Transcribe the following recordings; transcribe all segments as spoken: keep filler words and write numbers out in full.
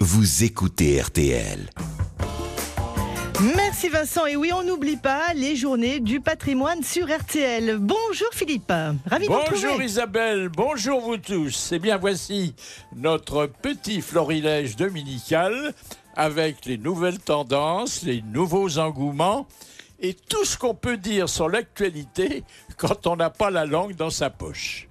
vous écoutez R T L. Merci Vincent. Et oui, on n'oublie pas les journées du patrimoine sur R T L. Bonjour Philippe, ravi de vous retrouver. Bonjour Isabelle, bonjour vous tous. Eh bien voici notre petit florilège dominical avec les nouvelles tendances, les nouveaux engouements et tout ce qu'on peut dire sur l'actualité quand on n'a pas la langue dans sa poche.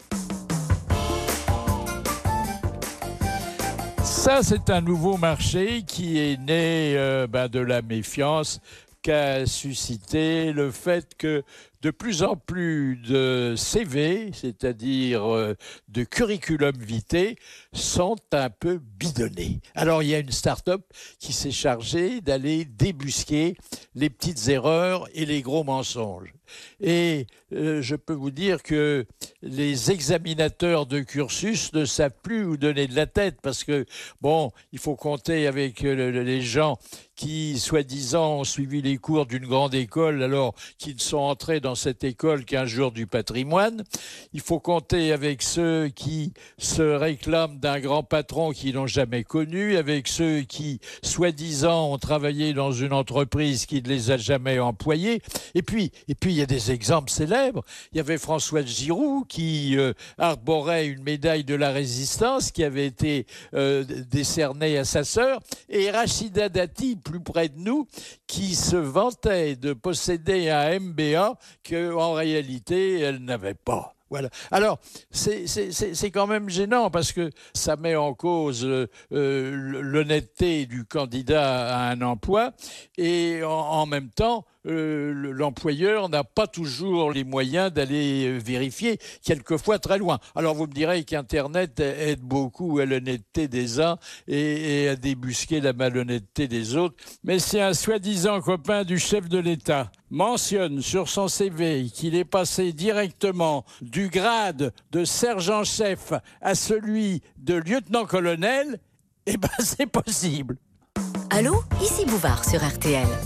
Ça, c'est un nouveau marché qui est né euh, ben, de la méfiance qu'a suscité le fait que de plus en plus de C V, c'est-à-dire euh, de curriculum vitae, sont un peu bidonnés. Alors, il y a une start-up qui s'est chargée d'aller débusquer les petites erreurs et les gros mensonges. Et euh, je peux vous dire que les examinateurs de cursus ne savent plus où donner de la tête parce que, bon, il faut compter avec euh, les gens qui, soi-disant, ont suivi les cours d'une grande école alors qu'ils ne sont entrés dans cette école qu'un jour du patrimoine. Il faut compter avec ceux qui se réclament d'un grand patron qu'ils n'ont jamais connu, avec ceux qui, soi-disant, ont travaillé dans une entreprise qui ne les a jamais employés. Et puis, et puis il y a des exemples célèbres. Il y avait Françoise Giroud qui euh, arborait une médaille de la Résistance qui avait été euh, décernée à sa sœur, et Rachida Dati, plus près de nous, qui se vantait de posséder un M B A qu'en réalité, elle n'avait pas. Voilà. Alors, c'est, c'est, c'est, c'est quand même gênant parce que ça met en cause euh, l'honnêteté du candidat à un emploi et en, en même temps, euh, l'employeur n'a pas toujours les moyens d'aller vérifier, quelquefois très loin. Alors, vous me direz qu'Internet aide beaucoup à l'honnêteté des uns et, et à débusquer la malhonnêteté des autres, mais c'est un soi-disant copain du chef de l'État mentionne sur son C V qu'il est passé directement du grade de sergent-chef à celui de lieutenant-colonel, eh ben c'est possible. Allô, ici Bouvard sur R T L.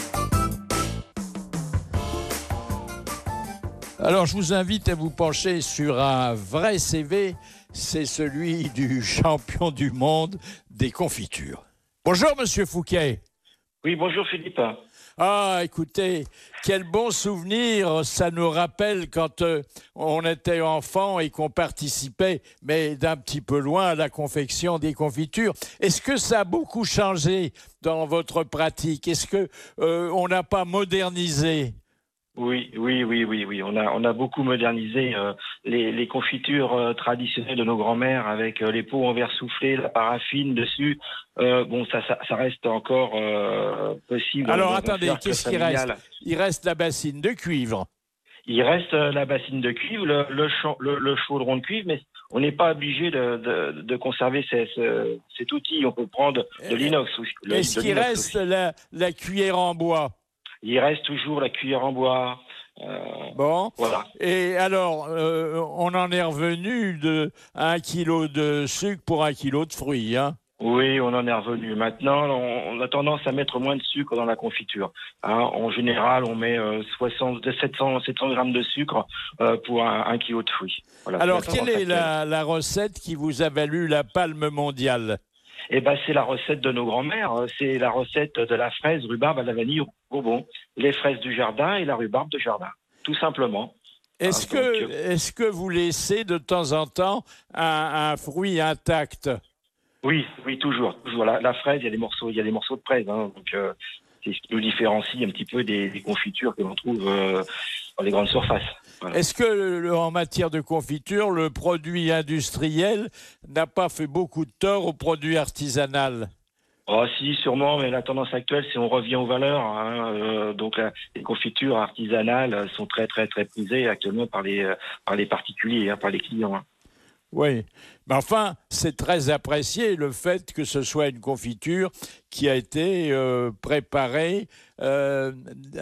Alors je vous invite à vous pencher sur un vrai C V, c'est celui du champion du monde des confitures. Bonjour Monsieur Fouquet. Oui, bonjour Philippe. Ah, écoutez, quel bon souvenir, ça nous rappelle quand euh, on était enfant et qu'on participait, mais d'un petit peu loin, à la confection des confitures. Est-ce que ça a beaucoup changé dans votre pratique? Est-ce que euh, on n'a pas modernisé? Oui, oui, oui, oui, oui. On a, on a beaucoup modernisé euh, les, les confitures euh, traditionnelles de nos grands-mères avec euh, les pots en verre soufflé, la paraffine dessus. Euh, bon, ça, ça, ça reste encore euh, possible. Alors attendez, qu'est-ce qu'il reste? Il reste la bassine de cuivre. Il reste euh, la bassine de cuivre, le, le, cha- le, le chaudron de cuivre, mais on n'est pas obligé de, de, de conserver ces, ce, cet outil. On peut prendre de l'inox aussi. Le, Est-ce de qu'il l'inox reste aussi. la, la cuillère en bois? Il reste toujours la cuillère en bois. Euh, bon. Voilà. Et alors, euh, on en est revenu de un kilo de sucre pour un kilo de fruits, hein? Oui, on en est revenu. Maintenant, on, on a tendance à mettre moins de sucre dans la confiture. Hein, en général, on met euh, soixante, sept cents, sept cents grammes de sucre euh, pour un, un kilo de fruits. Voilà, alors, c'est la quelle est tendance la, la recette qui vous a valu la palme mondiale? Eh ben, c'est la recette de nos grands-mères. C'est la recette de la fraise, rhubarbe à la vanille au bourbon. Les fraises du jardin et la rhubarbe de jardin. Tout simplement. Est-ce Ah, que, donc, est-ce que vous laissez de temps en temps un, un fruit intact? Oui, oui, toujours. toujours. La, la fraise, il y a des morceaux, il y a des morceaux de fraise. Hein, donc, euh, c'est ce qui nous différencie un petit peu des, des confitures que l'on trouve euh, dans les grandes surfaces. Voilà. Est-ce que, le, en matière de confiture, le produit industriel n'a pas fait beaucoup de tort au produit artisanal? Oh, si, sûrement, mais la tendance actuelle, c'est on revient aux valeurs. Hein, euh, donc, la, les confitures artisanales sont très, très, très prisées actuellement par les, euh, par les particuliers, hein, par les clients. Hein. Oui, mais enfin, c'est très apprécié le fait que ce soit une confiture qui a été euh, préparée euh,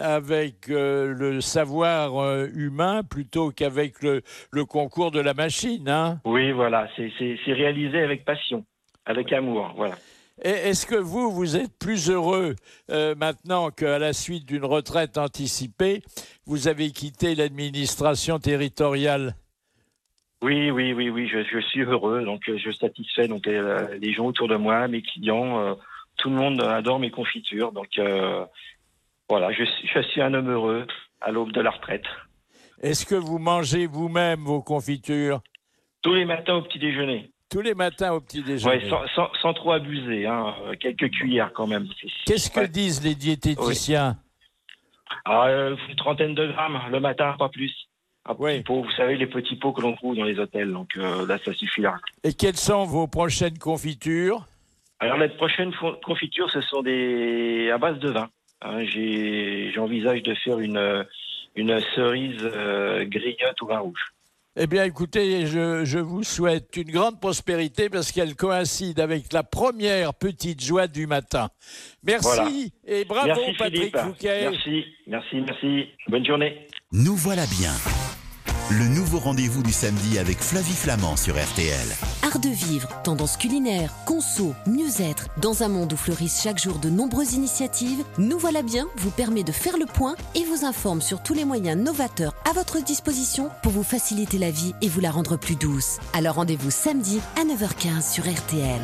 avec euh, le savoir euh, humain plutôt qu'avec le, le concours de la machine. Hein. Oui, voilà, c'est, c'est, c'est réalisé avec passion, avec amour, voilà. Et est-ce que vous, vous êtes plus heureux euh, maintenant qu'à la suite d'une retraite anticipée, vous avez quitté l'administration territoriale? Oui, oui, oui, oui, je, je suis heureux, donc euh, je satisfais donc euh, les gens autour de moi, mes clients, euh, tout le monde adore mes confitures, donc euh, voilà, je, suis- je suis un homme heureux à l'aube de la retraite. Est-ce que vous mangez vous-même vos confitures Tous les matins au petit déjeuner. tous les matins au petit déjeuner? Ouais, sans, sans, sans trop abuser, hein, euh, quelques cuillères quand même. C'est- Qu'est-ce que ouais. disent les diététiciens? Ah, euh, une trentaine de grammes le matin, pas plus. Un petit Oui. pot, vous savez, les petits pots que l'on trouve dans les hôtels, donc euh, là, ça suffira. Et quelles sont vos prochaines confitures? Alors, les prochaines fo- confitures, ce sont des à base de vin. Hein, j'ai, j'envisage de faire une, euh, une cerise euh, griotte au vin rouge. Eh bien, écoutez, je, je vous souhaite une grande prospérité parce qu'elle coïncide avec la première petite joie du matin. Merci Voilà. et bravo Merci Patrick Philippe. Fouquet. Merci, merci, merci. Bonne journée. Nous voilà bien. Le nouveau rendez-vous du samedi avec Flavie Flamand sur R T L. Art de vivre, tendance culinaire, conso, mieux-être. Dans un monde où fleurissent chaque jour de nombreuses initiatives, Nous voilà bien vous permet de faire le point et vous informe sur tous les moyens novateurs à votre disposition pour vous faciliter la vie et vous la rendre plus douce. Alors rendez-vous samedi à neuf heures quinze sur R T L.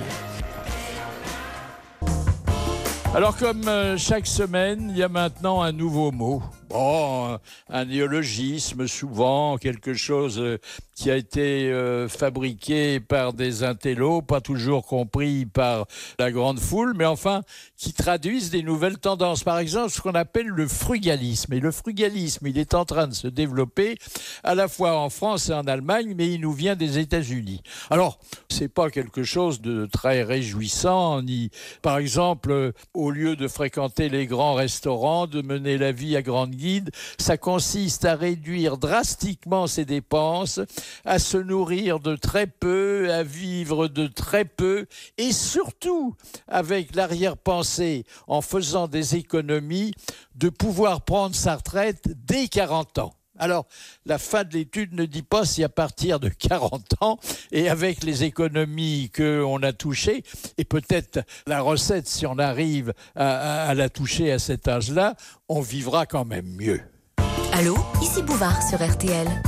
Alors, comme euh, chaque semaine, il y a maintenant un nouveau mot. Bon, euh, un néologisme, souvent, quelque chose euh, qui a été euh, fabriqué par des intellos, pas toujours compris par la grande foule, mais enfin, qui traduisent des nouvelles tendances. Par exemple, ce qu'on appelle le frugalisme. Et le frugalisme, il est en train de se développer à la fois en France et en Allemagne, mais il nous vient des États-Unis. Alors, c'est pas quelque chose de très réjouissant, ni, par exemple, euh, au lieu de fréquenter les grands restaurants, de mener la vie à grande guide, ça consiste à réduire drastiquement ses dépenses, à se nourrir de très peu, à vivre de très peu, et surtout, avec l'arrière-pensée, en faisant des économies, de pouvoir prendre sa retraite dès quarante ans. Alors, la fin de l'étude ne dit pas si à partir de quarante ans, et avec les économies qu'on a touchées, et peut-être la recette, si on arrive à, à, à la toucher à cet âge-là, on vivra quand même mieux. Allô, ici Bouvard sur R T L.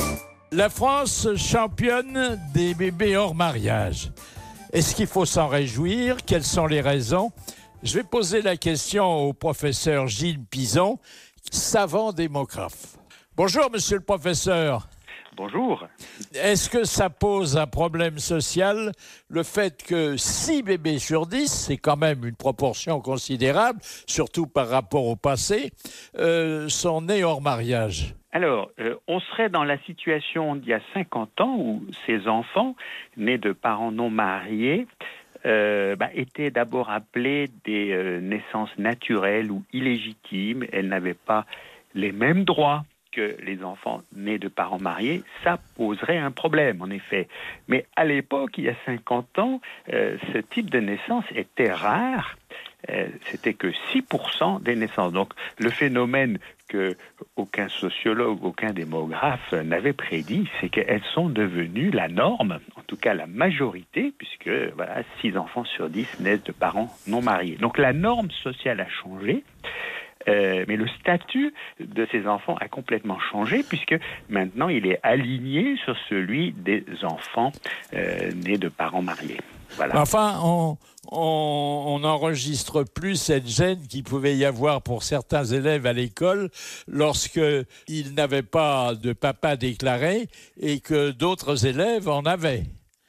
La France championne des bébés hors mariage. Est-ce qu'il faut s'en réjouir? Quelles sont les raisons? Je vais poser la question au professeur Gilles Pison, savant démographe. Bonjour, monsieur le professeur. Bonjour. Est-ce que ça pose un problème social, le fait que six bébés sur dix, c'est quand même une proportion considérable, surtout par rapport au passé, euh, sont nés hors mariage? Alors, euh, on serait dans la situation d'il y a cinquante ans où ces enfants, nés de parents non mariés, euh, bah, étaient d'abord appelés des euh, naissances naturelles ou illégitimes. Elles n'avaient pas les mêmes droits que les enfants nés de parents mariés. Ça poserait un problème, en effet. Mais à l'époque, il y a cinquante ans, euh, ce type de naissance était rare. Euh, c'était que six pour cent des naissances. Donc, le phénomène que aucun sociologue, aucun démographe n'avait prédit, c'est qu'elles sont devenues la norme, en tout cas la majorité, puisque voilà, six enfants sur dix naissent de parents non mariés. Donc, la norme sociale a changé. Euh, mais le statut de ces enfants a complètement changé puisque maintenant il est aligné sur celui des enfants euh, nés de parents mariés. Voilà. Enfin, on, on, on n'enregistre plus cette gêne qu'il pouvait y avoir pour certains élèves à l'école lorsqu'ils n'avaient pas de papa déclaré et que d'autres élèves en avaient.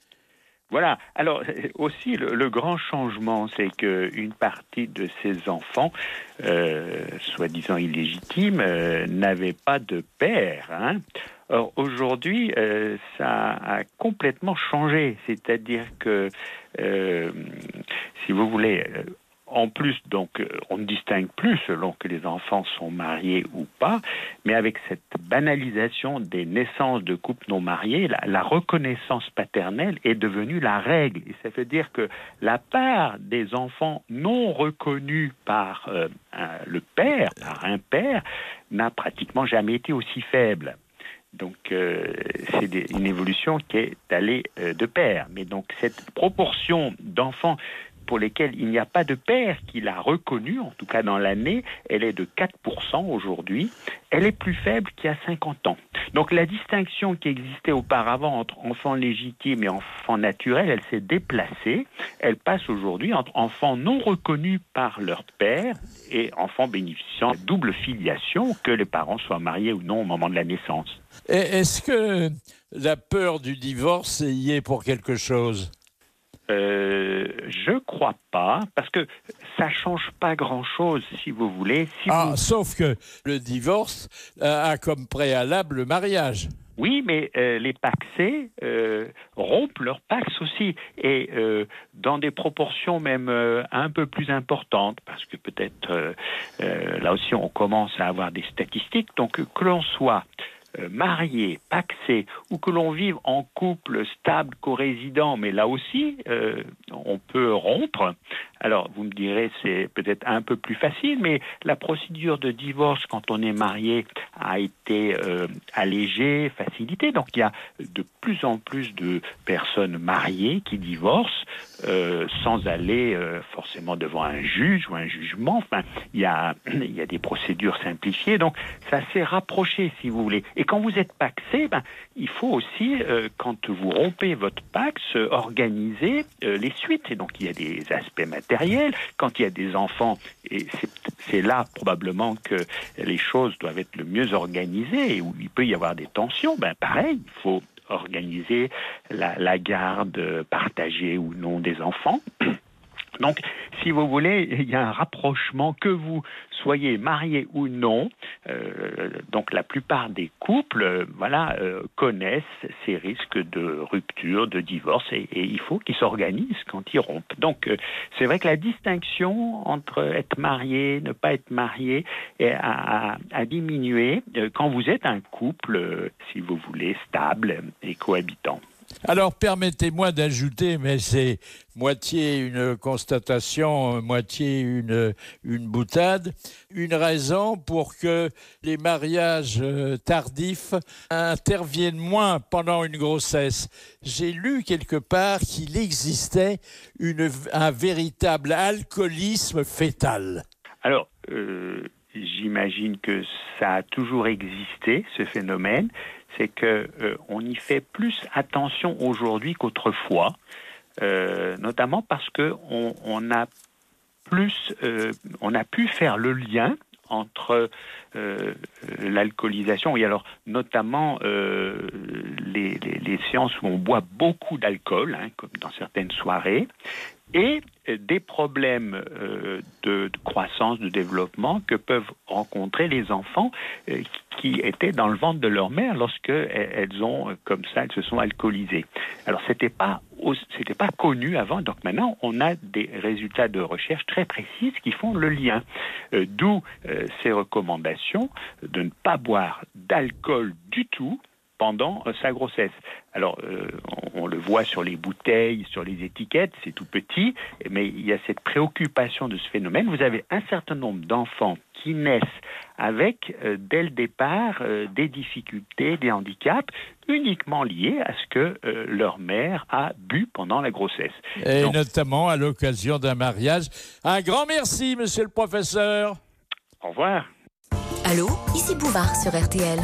Voilà. Alors aussi le, le grand changement, c'est qu'une partie de ces enfants, euh, soi-disant illégitimes, euh, n'avaient pas de père. Hein. Or aujourd'hui, euh, ça a complètement changé. C'est-à-dire que, euh, si vous voulez, euh, en plus, donc, on ne distingue plus selon que les enfants sont mariés ou pas, mais avec cette banalisation des naissances de couples non mariés, la, la reconnaissance paternelle est devenue la règle. Et ça veut dire que la part des enfants non reconnus par euh, un, le père, par un père, n'a pratiquement jamais été aussi faible. Donc, euh, c'est des, une évolution qui est allée euh, de pair. Mais donc, cette proportion d'enfants pour lesquelles il n'y a pas de père qui l'a reconnue, en tout cas dans l'année, elle est de quatre pour cent aujourd'hui. Elle est plus faible qu'il y a cinquante ans. Donc la distinction qui existait auparavant entre enfants légitimes et enfants naturels, elle s'est déplacée. Elle passe aujourd'hui entre enfants non reconnus par leur père et enfants bénéficiant de double filiation, que les parents soient mariés ou non au moment de la naissance. Et est-ce que la peur du divorce y est pour quelque chose ? Euh, je crois pas, parce que ça change pas grand-chose, si vous voulez. Si ah, vous... sauf que le divorce a comme préalable le mariage. Oui, mais euh, les pacsés euh, rompent leur pax aussi, et euh, dans des proportions même euh, un peu plus importantes, parce que peut-être, euh, euh, là aussi, on commence à avoir des statistiques. Donc, que l'on soit Euh, marié, pacsé, ou que l'on vive en couple stable, co-résident, mais là aussi, euh, on peut rompre. Alors, vous me direz, c'est peut-être un peu plus facile, mais la procédure de divorce, quand on est marié, a été euh, allégée, facilitée. Donc, il y a de plus en plus de personnes mariées qui divorcent euh, sans aller euh, forcément devant un juge ou un jugement. Enfin, il y a, il y a des procédures simplifiées. Donc, ça s'est rapproché, si vous voulez. Et quand vous êtes pacsé, ben, il faut aussi, euh, quand vous rompez votre pax, euh, organiser euh, les suites. Et donc, il y a des aspects matériels. Quand il y a des enfants, et c'est, c'est là probablement que les choses doivent être le mieux organisées et où il peut y avoir des tensions, ben, pareil, il faut organiser la, la garde partagée ou non des enfants. Donc, si vous voulez, il y a un rapprochement, que vous soyez marié ou non. Euh, donc, la plupart des couples, euh, voilà, euh, connaissent ces risques de rupture, de divorce, et, et il faut qu'ils s'organisent quand ils rompent. Donc, euh, c'est vrai que la distinction entre être marié, ne pas être marié, a, a, a diminué euh, quand vous êtes un couple, euh, si vous voulez, stable et cohabitant. Alors, permettez-moi d'ajouter, mais c'est moitié une constatation, moitié une, une boutade, une raison pour que les mariages tardifs interviennent moins pendant une grossesse. J'ai lu quelque part qu'il existait une, un véritable alcoolisme fœtal. Alors, euh, j'imagine que ça a toujours existé, ce phénomène. C'est que euh, on y fait plus attention aujourd'hui qu'autrefois, euh, notamment parce que on, on a plus, euh, on a pu faire le lien entre euh, l'alcoolisation et alors notamment euh, les, les, les séances où on boit beaucoup d'alcool, hein, comme dans certaines soirées, et des problèmes euh, de, de croissance, de développement que peuvent rencontrer les enfants euh, qui étaient dans le ventre de leur mère lorsque elles ont, comme ça, elles se sont alcoolisées. Alors, c'était pas, c'était pas connu avant, donc maintenant, on a des résultats de recherche très précises qui font le lien. Euh, d'où euh, ces recommandations de ne pas boire d'alcool du tout pendant euh, sa grossesse. Alors, euh, on, on le voit sur les bouteilles, sur les étiquettes, c'est tout petit, mais il y a cette préoccupation de ce phénomène. Vous avez un certain nombre d'enfants qui naissent avec, euh, dès le départ, euh, des difficultés, des handicaps, uniquement liés à ce que euh, leur mère a bu pendant la grossesse. Et Donc, notamment à l'occasion d'un mariage. Un grand merci, monsieur le professeur. Au revoir. Allô, ici Bouvard sur R T L.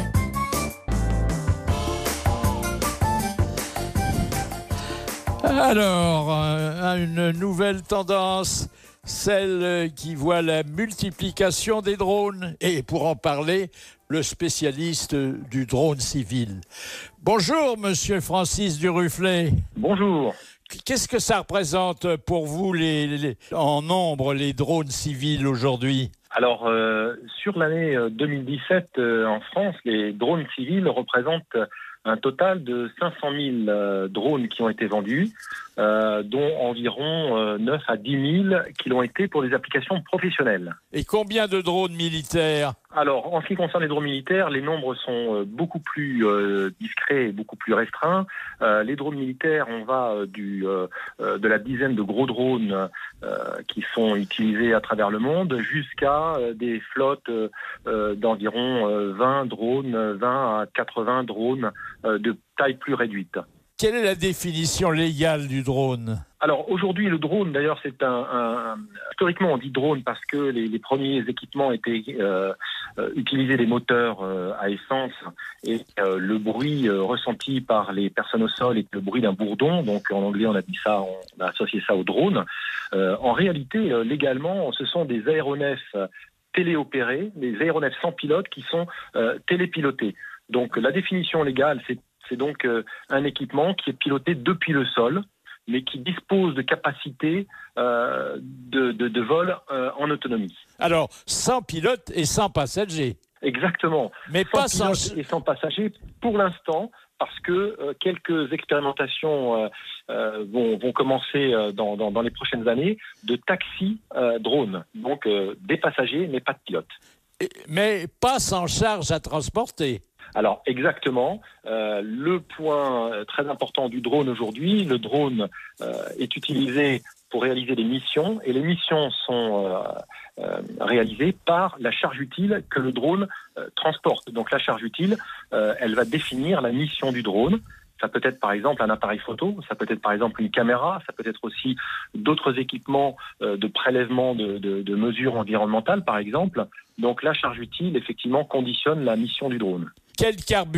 Alors, euh, une nouvelle tendance, celle qui voit la multiplication des drones. Et pour en parler, le spécialiste du drone civil. Bonjour, monsieur Francis Duruflet. Bonjour. Qu'est-ce que ça représente pour vous, les, les, en nombre, les drones civils aujourd'hui ? Alors, euh, sur l'année deux mille dix-sept, euh, en France, les drones civils représentent un total de cinq cent mille euh, drones qui ont été vendus, euh, dont environ euh, neuf à dix mille qui l'ont été pour des applications professionnelles. Et combien de drones militaires ? Alors, en ce qui concerne les drones militaires, les nombres sont euh, beaucoup plus euh, discrets et beaucoup plus restreints. Euh, les drones militaires, on va euh, du, euh, de la dizaine de gros drones euh, qui sont utilisés à travers le monde jusqu'à euh, des flottes euh, d'environ euh, vingt drones, vingt à quatre-vingts drones euh, de taille plus réduite. Quelle est la définition légale du drone ? Alors aujourd'hui, le drone, d'ailleurs, c'est un, un... Historiquement, on dit drone parce que les, les premiers équipements étaient euh, euh, utilisaient des moteurs euh, à essence et euh, le bruit euh, ressenti par les personnes au sol est le bruit d'un bourdon. Donc en anglais, on a dit ça, on a associé ça au drone. Euh, en réalité, euh, légalement, ce sont des aéronefs téléopérés, des aéronefs sans pilote qui sont euh, télépilotés. Donc la définition légale, c'est, c'est donc euh, un équipement qui est piloté depuis le sol, mais qui dispose de capacités euh, de, de, de vol euh, en autonomie. Alors, sans pilote et sans passager. Exactement. Mais sans pas pilote sans... et sans passager pour l'instant, parce que euh, quelques expérimentations euh, euh, vont, vont commencer euh, dans, dans, dans les prochaines années de taxi euh, drone, donc euh, des passagers mais pas de pilote. Et, mais pas sans charge à transporter. Alors exactement, euh, le point très important du drone aujourd'hui, le drone euh, est utilisé pour réaliser des missions et les missions sont euh, euh, réalisées par la charge utile que le drone euh, transporte. Donc la charge utile, euh, elle va définir la mission du drone. Ça peut être par exemple un appareil photo, ça peut être par exemple une caméra, ça peut être aussi d'autres équipements euh, de prélèvement de, de, de mesures environnementales par exemple. Donc la charge utile effectivement conditionne la mission du drone. Quel carburant ?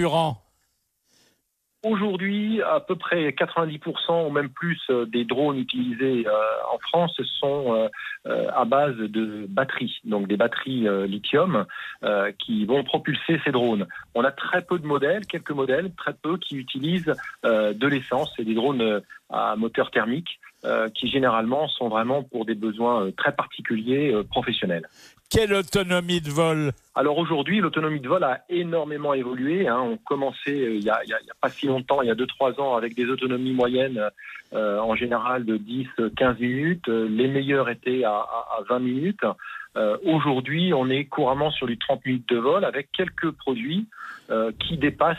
Aujourd'hui, à peu près quatre-vingt-dix pour cent ou même plus des drones utilisés euh, en France sont euh, euh, à base de batteries, donc des batteries euh, lithium euh, qui vont propulser ces drones. On a très peu de modèles, quelques modèles, très peu qui utilisent euh, de l'essence. C'est des drones euh, à moteur thermique euh, qui généralement sont vraiment pour des besoins euh, très particuliers, euh, professionnels. Quelle autonomie de vol ? Alors aujourd'hui, l'autonomie de vol a énormément évolué. Hein. On commençait euh, il n'y a, a, a pas si longtemps, il y a deux trois ans, avec des autonomies moyennes euh, en général de dix à quinze minutes. Les meilleurs étaient à, à, à vingt minutes. Euh, aujourd'hui, on est couramment sur du trente minutes de vol avec quelques produits euh, qui dépassent,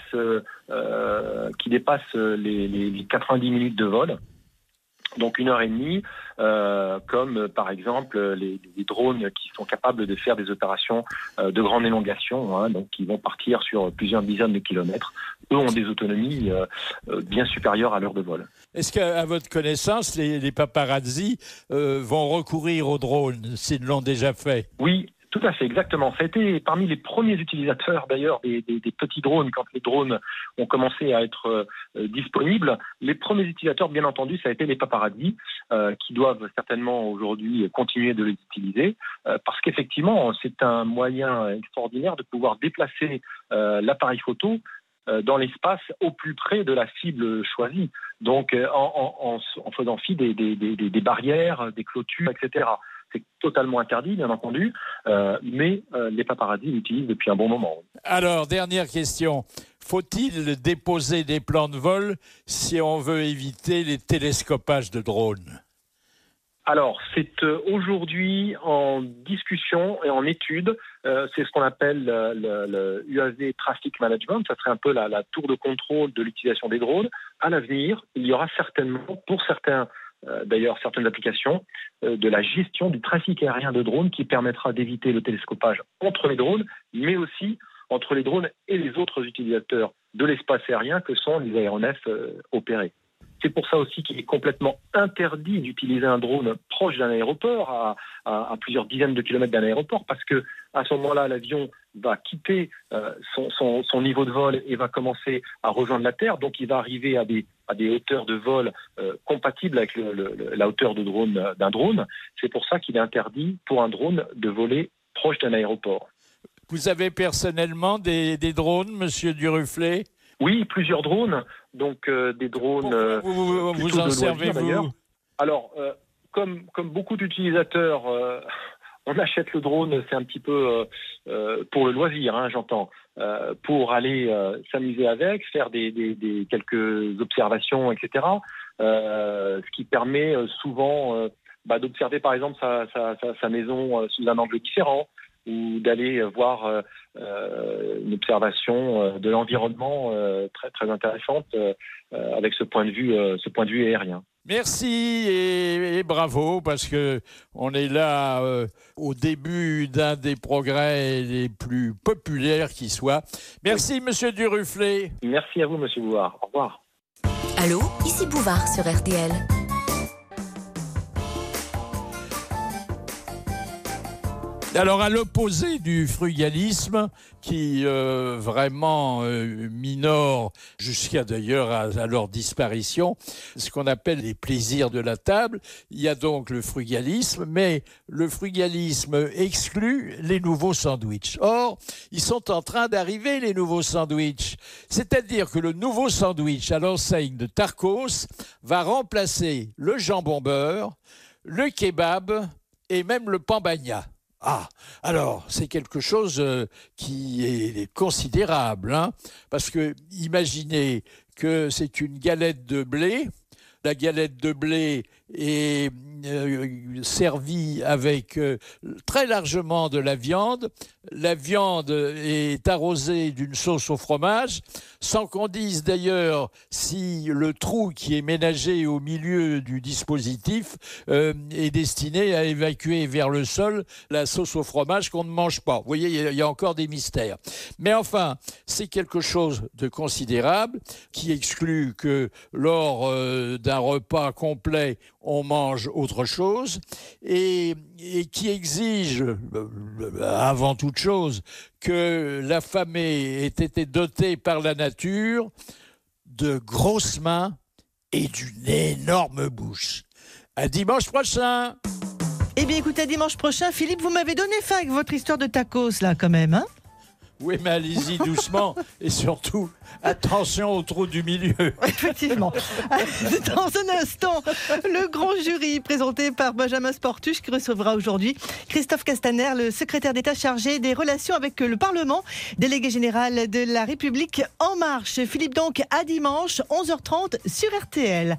euh, qui dépassent les, les, les quatre-vingt-dix minutes de vol. Donc une heure et demie, euh, comme euh, par exemple les, les drones qui sont capables de faire des opérations euh, de grande élongation, hein, donc qui vont partir sur plusieurs dizaines de kilomètres. Eux ont des autonomies euh, euh, bien supérieures à l'heure de vol. Est-ce qu'à votre connaissance, les, les paparazzi euh, vont recourir aux drones s'ils l'ont déjà fait ? Oui. Tout à fait, exactement. Ça a été parmi les premiers utilisateurs d'ailleurs des, des, des petits drones quand les drones ont commencé à être euh, disponibles. Les premiers utilisateurs, bien entendu, ça a été les paparazzi euh, qui doivent certainement aujourd'hui continuer de les utiliser euh, parce qu'effectivement, c'est un moyen extraordinaire de pouvoir déplacer euh, l'appareil photo euh, dans l'espace au plus près de la cible choisie. Donc, euh, en, en, en faisant fi des, des, des, des barrières, des clôtures, et cetera. C'est totalement interdit, bien entendu, euh, mais euh, les paparazzi l'utilisent depuis un bon moment. Alors, dernière question. Faut-il déposer des plans de vol si on veut éviter les télescopages de drones ? Alors, c'est euh, aujourd'hui en discussion et en étude. Euh, c'est ce qu'on appelle le, le, le U A V Traffic Management. Ça serait un peu la, la tour de contrôle de l'utilisation des drones. À l'avenir, il y aura certainement, pour certains Euh, d'ailleurs certaines applications, euh, de la gestion du trafic aérien de drones qui permettra d'éviter le télescopage entre les drones, mais aussi entre les drones et les autres utilisateurs de l'espace aérien que sont les aéronefs euh, opérés. C'est pour ça aussi qu'il est complètement interdit d'utiliser un drone proche d'un aéroport, à, à, à plusieurs dizaines de kilomètres d'un aéroport, parce que à ce moment-là, l'avion va quitter euh, son, son, son niveau de vol et va commencer à rejoindre la Terre. Donc, il va arriver à des, à des hauteurs de vol euh, compatibles avec le, le, la hauteur de drone d'un drone. C'est pour ça qu'il est interdit pour un drone de voler proche d'un aéroport. Vous avez personnellement des, des drones, Monsieur Duruflé ? Oui, plusieurs drones, donc euh, des drones. Euh, vous, vous, vous en servez-vous ? Alors, euh, comme, comme beaucoup d'utilisateurs, euh, on achète le drone, c'est un petit peu euh, euh, pour le loisir, hein, j'entends, euh, pour aller euh, s'amuser avec, faire des, des, des quelques observations, et cetera. Euh, ce qui permet euh, souvent euh, bah, d'observer, par exemple, sa, sa, sa, sa maison euh, sous un angle différent, ou d'aller voir euh, une observation euh, de l'environnement euh, très très intéressante euh, avec ce point de vue euh, ce point de vue aérien. Merci et, et bravo parce que on est là euh, au début d'un des progrès les plus populaires qui soit. Merci, oui. Monsieur Duruflé. Merci à vous, Monsieur Bouard. Au revoir. Allô, ici Bouvard sur R T L. Alors, à l'opposé du frugalisme, qui euh, vraiment euh, minore jusqu'à d'ailleurs à, à leur disparition, ce qu'on appelle les plaisirs de la table, il y a donc le frugalisme, mais le frugalisme exclut les nouveaux sandwichs. Or, ils sont en train d'arriver, les nouveaux sandwichs. C'est-à-dire que le nouveau sandwich à l'enseigne de Tarkos va remplacer le jambon beurre, le kebab et même le pambagna. Ah, alors, c'est quelque chose euh, qui est considérable, hein, parce que imaginez que c'est une galette de blé. La galette de blé est euh, servie avec euh, très largement de la viande. La viande est arrosée d'une sauce au fromage, sans qu'on dise d'ailleurs si le trou qui est ménagé au milieu du dispositif euh, est destiné à évacuer vers le sol la sauce au fromage qu'on ne mange pas. Vous voyez, il y a encore des mystères. Mais enfin, c'est quelque chose de considérable qui exclut que lors euh, d'un repas complet, on mange autre chose et, et qui exige, euh, avant toute chose, que l'affamé ait été doté par la nature de grosses mains et d'une énorme bouche. À dimanche prochain. Eh bien, écoutez, à dimanche prochain, Philippe, vous m'avez donné faim avec votre histoire de tacos, là, quand même, hein ? Oui, mais allez-y doucement et surtout, attention au trou du milieu. Effectivement. Dans un instant, le grand jury présenté par Benjamin Sportuche qui recevra aujourd'hui Christophe Castaner, le secrétaire d'État chargé des relations avec le Parlement, délégué général de La République En Marche. Philippe, donc, à dimanche, onze heures trente sur R T L.